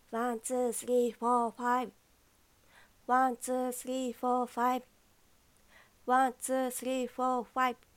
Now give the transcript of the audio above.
ワン、ツー、スリー、フォー、ファイブ。ワン、ツー、スリー、フォー、ファイブ。ワン、ツー、スリー、フォー、ファイブ。